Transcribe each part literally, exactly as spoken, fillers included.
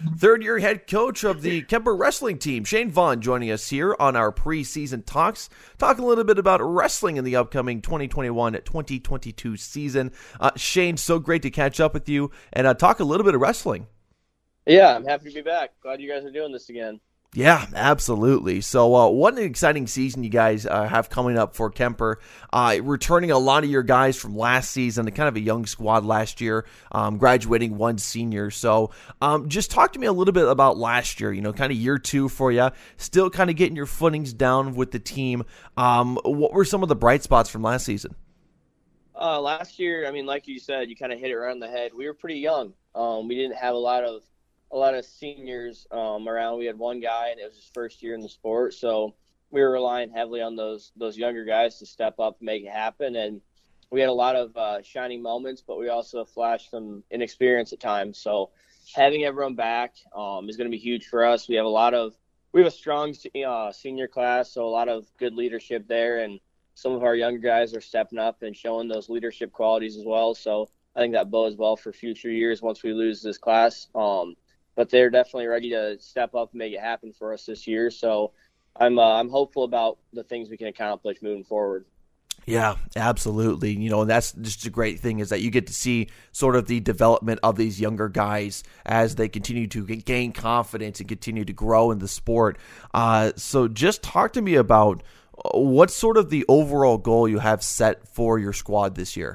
third-year head coach of the Kemper wrestling team. Shane Vaughn joining us here on our preseason talks, talking a little bit about wrestling in the upcoming twenty twenty-one twenty twenty-two season. Uh, Shane, so great to catch up with you and uh, talk a little bit of wrestling. Yeah, I'm happy to be back. Glad you guys are doing this again. Yeah, absolutely. So uh, what an exciting season you guys uh, have coming up for Kemper. Uh, returning a lot of your guys from last season, kind of a young squad last year, um, graduating one senior. So um, just talk to me a little bit about last year, you know, kind of year two for you, still kind of getting your footings down with the team. Um, what were some of the bright spots from last season? Uh, last year, I mean, like you said, you kind of hit it right on the head. We were pretty young. Um, we didn't have a lot of a lot of seniors um, around. We had one guy, and it was his first year in the sport. So we were relying heavily on those those younger guys to step up and make it happen. And we had a lot of uh, shining moments, but we also flashed some inexperience at times. So having everyone back um, is going to be huge for us. We have a lot of we have a strong uh, senior class, so a lot of good leadership there. And some of our younger guys are stepping up and showing those leadership qualities as well. So I think that bodes well for future years once we lose this class. Um, But they're definitely ready to step up and make it happen for us this year. So I'm uh, I'm hopeful about the things we can accomplish moving forward. Yeah, absolutely. You know, and that's just a great thing is that you get to see sort of the development of these younger guys as they continue to gain confidence and continue to grow in the sport. Uh, so just talk to me about what's sort of the overall goal you have set for your squad this year.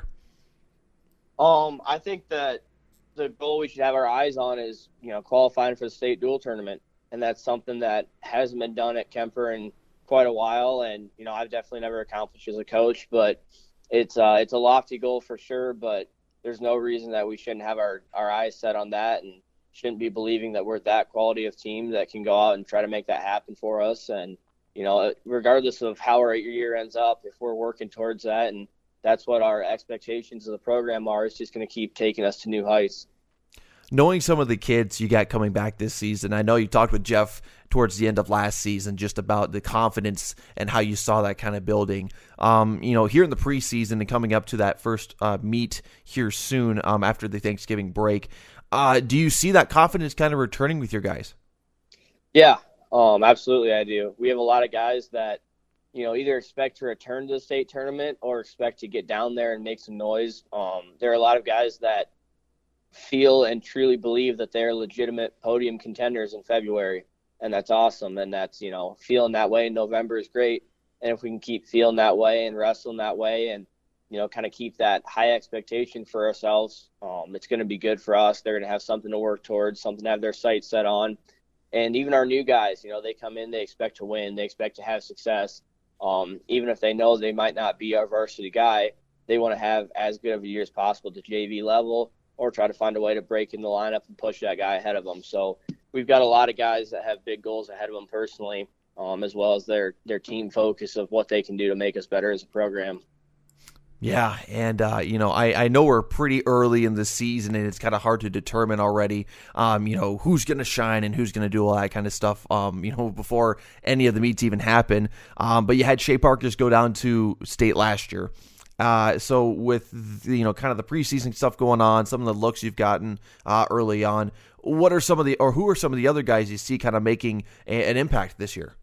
Um, I think that the goal we should have our eyes on is, you know, qualifying for the state dual tournament. And that's something that hasn't been done at Kemper in quite a while. And, you know, I've definitely never accomplished as a coach, but it's uh, it's a lofty goal for sure. But there's no reason that we shouldn't have our, our eyes set on that and shouldn't be believing that we're that quality of team that can go out and try to make that happen for us. And, you know, regardless of how our year ends up, if we're working towards that and that's what our expectations of the program are, it's just going to keep taking us to new heights. Knowing some of the kids you got coming back this season, I know you talked with Jeff towards the end of last season just about the confidence and how you saw that kind of building. Um, you know, here in the preseason and coming up to that first uh, meet here soon um, after the Thanksgiving break, uh, do you see that confidence kind of returning with your guys? Yeah, um, absolutely I do. We have a lot of guys that, you know, either expect to return to the state tournament or expect to get down there and make some noise. Um, there are a lot of guys that feel and truly believe that they're legitimate podium contenders in February. And that's awesome. And that's, you know, feeling that way in November is great. And if we can keep feeling that way and wrestling that way and, you know, kind of keep that high expectation for ourselves, um, it's going to be good for us. They're going to have something to work towards, something to have their sights set on. And even our new guys, you know, they come in, they expect to win, they expect to have success. Um, even if they know they might not be our varsity guy, they want to have as good of a year as possible at the J V level or try to find a way to break in the lineup and push that guy ahead of them. So we've got a lot of guys that have big goals ahead of them personally, um, as well as their, their team focus of what they can do to make us better as a program. Yeah, and, uh, you know, I, I know we're pretty early in the season, and it's kind of hard to determine already, um, you know, who's going to shine and who's going to do all that kind of stuff, um, you know, before any of the meets even happen. Um, but you had Shea Parkers go down to state last year. Uh, so with, the, you know, kind of the preseason stuff going on, some of the looks you've gotten uh, early on, what are some of the, or who are some of the other guys you see kind of making a, an impact this year?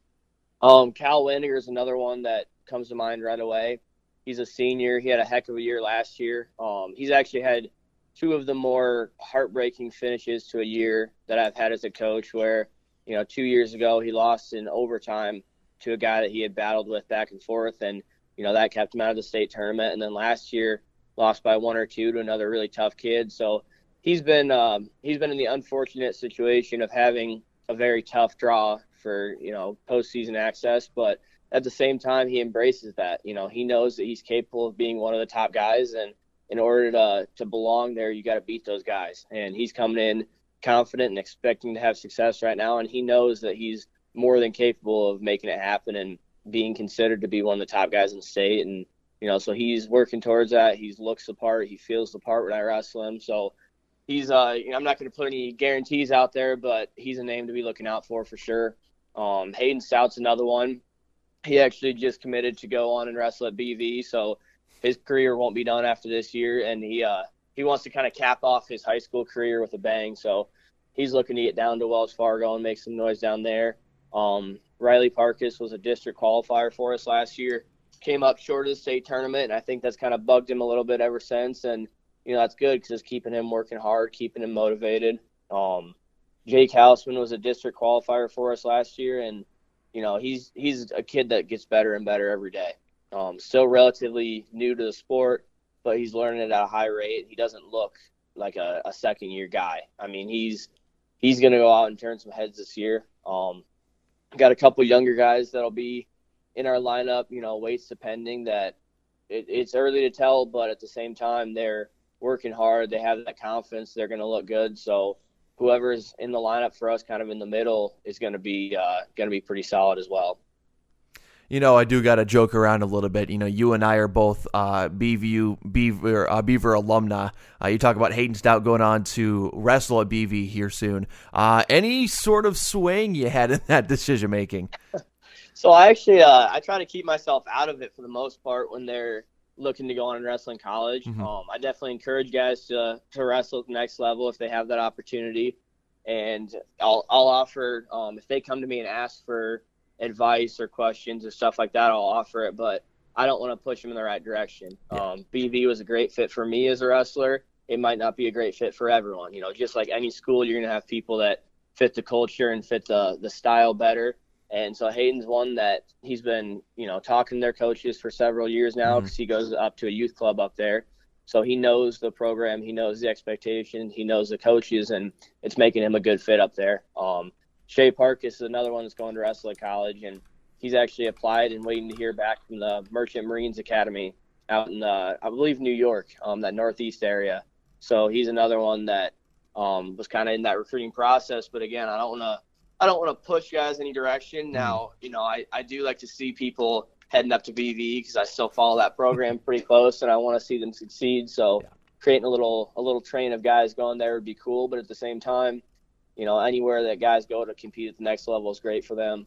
Um, Cal Winninger is another one that comes to mind right away. He's a senior. He had a heck of a year last year. Um, he's actually had two of the more heartbreaking finishes to a year that I've had as a coach where, you know, two years ago he lost in overtime to a guy that he had battled with back and forth. And, you know, that kept him out of the state tournament. And then last year lost by one or two to another really tough kid. So he's been, um, he's been in the unfortunate situation of having a very tough draw for, you know, postseason access. But at the same time, he embraces that. You know, he knows that he's capable of being one of the top guys, and in order to to belong there, you got to beat those guys. And he's coming in confident and expecting to have success right now, and he knows that he's more than capable of making it happen and being considered to be one of the top guys in the state. And, you know, so he's working towards that. He looks the part. He feels the part when I wrestle him. So he's, uh, you know, I'm not going to put any guarantees out there, but he's a name to be looking out for for sure. Um, Hayden Stout's another one. He actually just committed to go on and wrestle at B V, so his career won't be done after this year, and he uh, he wants to kind of cap off his high school career with a bang. So he's looking to get down to Wells Fargo and make some noise down there. Um, Riley Parkus was a district qualifier for us last year, came up short of the state tournament, and I think that's kind of bugged him a little bit ever since. And, you know, that's good because it's keeping him working hard, keeping him motivated. Um, Jake Hausman was a district qualifier for us last year, and, you know, he's he's a kid that gets better and better every day. Um, still relatively new to the sport, but he's learning it at a high rate. He doesn't look like a, a second-year guy. I mean, he's he's going to go out and turn some heads this year. Um, got a couple younger guys that'll be in our lineup, you know, weights depending, that it, it's early to tell, but at the same time, they're working hard. They have that confidence. They're going to look good. So whoever's in the lineup for us kind of in the middle is going to be uh, going to be pretty solid as well. You know, I do got to joke around a little bit. You know, you and I are both uh, B V U Beaver uh, Beaver alumni. Uh, you talk about Hayden Stout going on to wrestle at B V here soon. Uh, any sort of swing you had in that decision making? So I actually uh, I try to keep myself out of it for the most part when they're looking to go on and wrestle in college. Mm-hmm. Um, I definitely encourage guys to to wrestle at the next level if they have that opportunity, and I'll I'll offer um, if they come to me and ask for advice or questions or stuff like that, I'll offer it, but I don't want to push them in the right direction. Yeah. Um, B V was a great fit for me as a wrestler. It might not be a great fit for everyone. You know, just like any school, you're going to have people that fit the culture and fit the the style better. And so Hayden's one that he's been, you know, talking to their coaches for several years now because mm-hmm. he goes up to a youth club up there. So he knows the program, he knows the expectations, he knows the coaches, and it's making him a good fit up there. Um, Shea Parkus is another one that's going to wrestle at college, and he's actually applied and waiting to hear back from the Merchant Marines Academy out in, uh, I believe, New York, um, that northeast area. So he's another one that um, was kind of in that recruiting process. But again, I don't want to I don't want to push guys any direction. Now, you know, I, I do like to see people heading up to B V because I still follow that program pretty close, and I want to see them succeed. So yeah. creating a little a little train of guys going there would be cool, but at the same time, you know, anywhere that guys go to compete at the next level is great for them.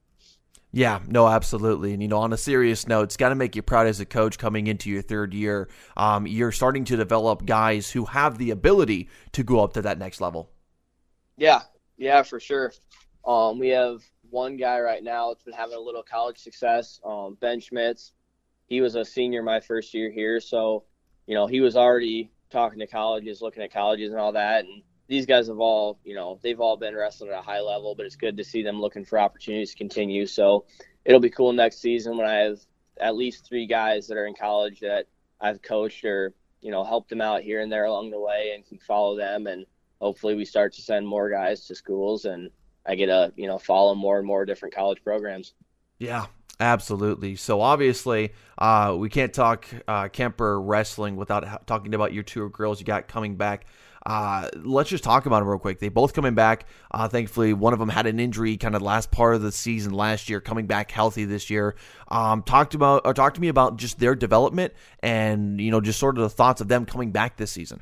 Yeah, no, absolutely. And, you know, on a serious note, it's got to make you proud as a coach coming into your third year. Um, you're starting to develop guys who have the ability to go up to that next level. Yeah, yeah, for sure. Um, we have one guy right now that's been having a little college success, um, Ben Schmitz. He was a senior my first year here. So, you know, he was already talking to colleges, looking at colleges and all that. And these guys have all, you know, they've all been wrestling at a high level, but it's good to see them looking for opportunities to continue. So it'll be cool next season when I have at least three guys that are in college that I've coached or, you know, helped them out here and there along the way and can follow them. And hopefully we start to send more guys to schools and I get to, you know, follow more and more different college programs. Yeah, absolutely. So obviously uh, we can't talk uh, Kemper wrestling without ha- talking about your two girls you got coming back. Uh, let's just talk about them real quick. They both coming back. Uh, thankfully, one of them had an injury kind of last part of the season last year, coming back healthy this year. Um, talked about or talk to me about just their development and, you know, just sort of the thoughts of them coming back this season.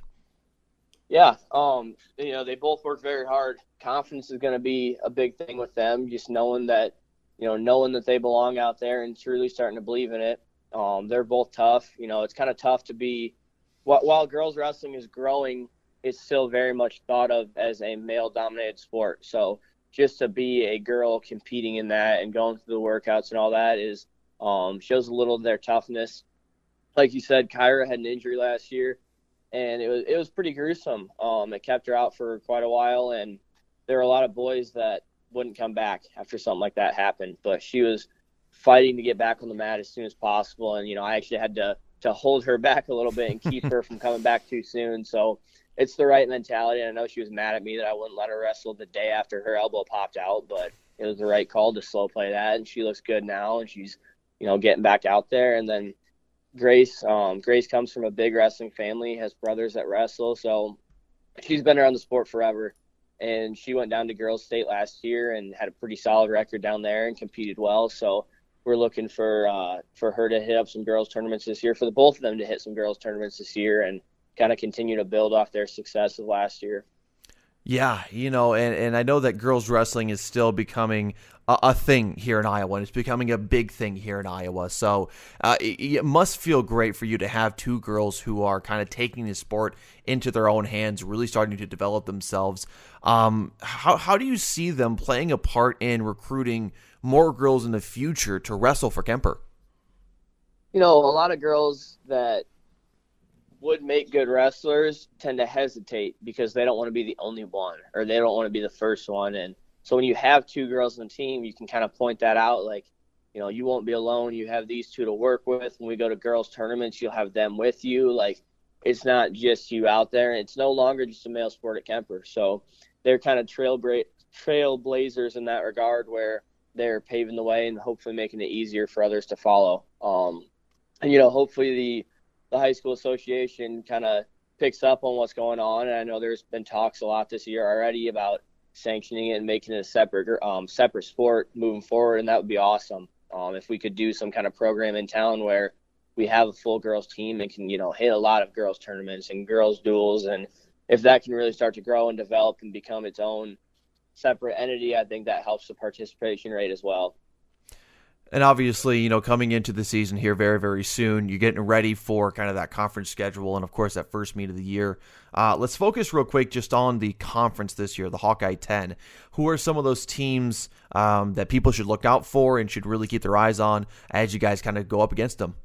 Yeah, um, you know, they both work very hard. Confidence is going to be a big thing with them, just knowing that, you know, knowing that they belong out there and truly starting to believe in it. Um, they're both tough. You know, it's kind of tough to be, while, while girls wrestling is growing, it's still very much thought of as a male-dominated sport. So just to be a girl competing in that and going through the workouts and all that is um, shows a little of their toughness. Like you said, Kyra had an injury last year, and it was it was pretty gruesome. Um, it kept her out for quite a while, and there were a lot of boys that wouldn't come back after something like that happened. But she was fighting to get back on the mat as soon as possible, and you know I actually had to to hold her back a little bit and keep her from coming back too soon. So it's the right mentality. And I know she was mad at me that I wouldn't let her wrestle the day after her elbow popped out, but it was the right call to slow play that. And she looks good now, and she's, you know, getting back out there. And then Grace, um, Grace comes from a big wrestling family, has brothers that wrestle. So she's been around the sport forever. And she went down to girls state last year and had a pretty solid record down there and competed well. So we're looking for, uh, for her to hit up some girls tournaments this year, for the both of them to hit some girls tournaments this year and kind of continue to build off their success of last year. Yeah, you know, and, and I know that girls wrestling is still becoming a, a thing here in Iowa, and it's becoming a big thing here in Iowa. So uh, it, it must feel great for you to have two girls who are kind of taking the sport into their own hands, really starting to develop themselves. Um, how how do you see them playing a part in recruiting more girls in the future to wrestle for Kemper? You know, a lot of girls that would make good wrestlers tend to hesitate because they don't want to be the only one, or they don't want to be the first one. And so when you have two girls on the team, you can kind of point that out, like, you know, you won't be alone. You have these two to work with. When we go to girls tournaments, you'll have them with you. Like, it's not just you out there. It's no longer just a male sport at Kemper. So they're kind of trailbra- trailblazers in that regard, where they're paving the way and hopefully making it easier for others to follow. Um, and, you know, hopefully the the high school association kind of picks up on what's going on. And I know there's been talks a lot this year already about sanctioning it and making it a separate um, separate sport moving forward, and that would be awesome. Um, if we could do some kind of program in town where we have a full girls team and can, you know, hit a lot of girls tournaments and girls duels, and if that can really start to grow and develop and become its own separate entity, I think that helps the participation rate as well. And obviously, you know, coming into the season here very, very soon, you're getting ready for kind of that conference schedule and, of course, that first meet of the year. Uh, let's focus real quick just on the conference this year, the Hawkeye ten. Who are some of those teams um, that people should look out for and should really keep their eyes on as you guys kind of go up against them?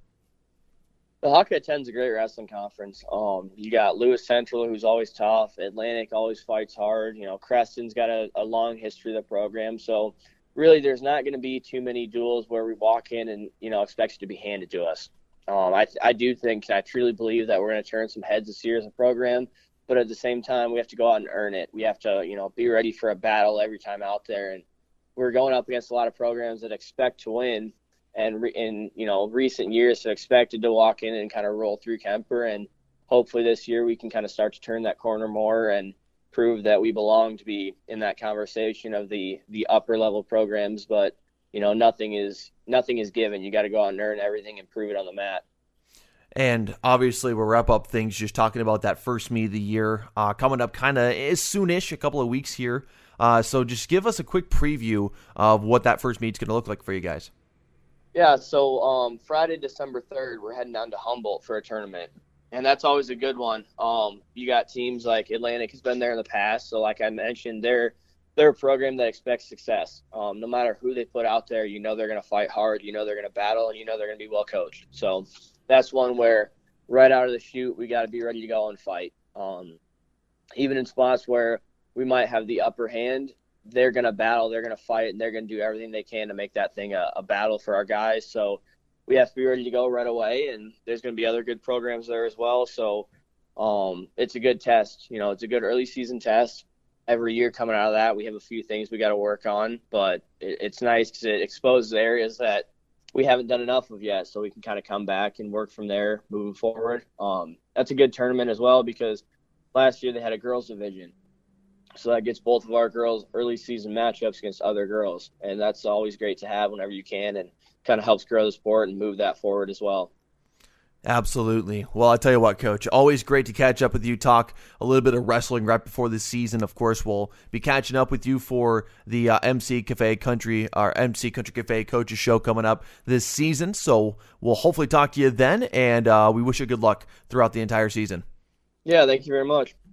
The Hawkeye ten is a great wrestling conference. Um, you got Lewis Central, who's always tough. Atlantic always fights hard. You know, Creston's got a, a long history of the program. So, really, there's not going to be too many duels where we walk in and, you know, expect it to be handed to us. Um, I, I do think, and I truly believe that we're going to turn some heads this year as a program, but at the same time, we have to go out and earn it. We have to, you know, be ready for a battle every time out there. And we're going up against a lot of programs that expect to win, and re- in, you know, recent years have expected to walk in and kind of roll through Kemper. And hopefully this year we can kind of start to turn that corner more and prove that we belong to be in that conversation of the the upper level programs. But, you know, nothing is nothing is given. You got to go out and earn everything and prove it on the mat. And obviously we'll wrap up things just talking about that first meet of the year uh, coming up kind of soonish, a couple of weeks here. Uh, so just give us a quick preview of what that first meet's going to look like for you guys. Yeah, so um, Friday, December third, we're heading down to Humboldt for a tournament. And that's always a good one. Um, you got teams like Atlantic has been there in the past. So like I mentioned, they're, they're a program that expects success. Um, no matter who they put out there, you know they're going to fight hard. You know they're going to battle, and you know they're going to be well coached. So that's one where right out of the chute, we got to be ready to go and fight. Um, even in spots where we might have the upper hand, they're going to battle, they're going to fight, and they're going to do everything they can to make that thing a, a battle for our guys. So we have to be ready to go right away, and there's going to be other good programs there as well. So um, it's a good test. You know, it's a good early season test. Every year coming out of that, we have a few things we got to work on, but it, it's nice because it exposes areas that we haven't done enough of yet, so we can kind of come back and work from there moving forward. Um, that's a good tournament as well because last year they had a girls division. So that gets both of our girls early season matchups against other girls, and that's always great to have whenever you can, and kind of helps grow the sport and move that forward as well. Absolutely. Well, I tell you what, Coach, always great to catch up with you, talk a little bit of wrestling right before this season. Of course, we'll be catching up with you for the uh, M C Cafe Country, our M C Country Cafe Coaches Show coming up this season. So we'll hopefully talk to you then, and uh, we wish you good luck throughout the entire season. Yeah, thank you very much.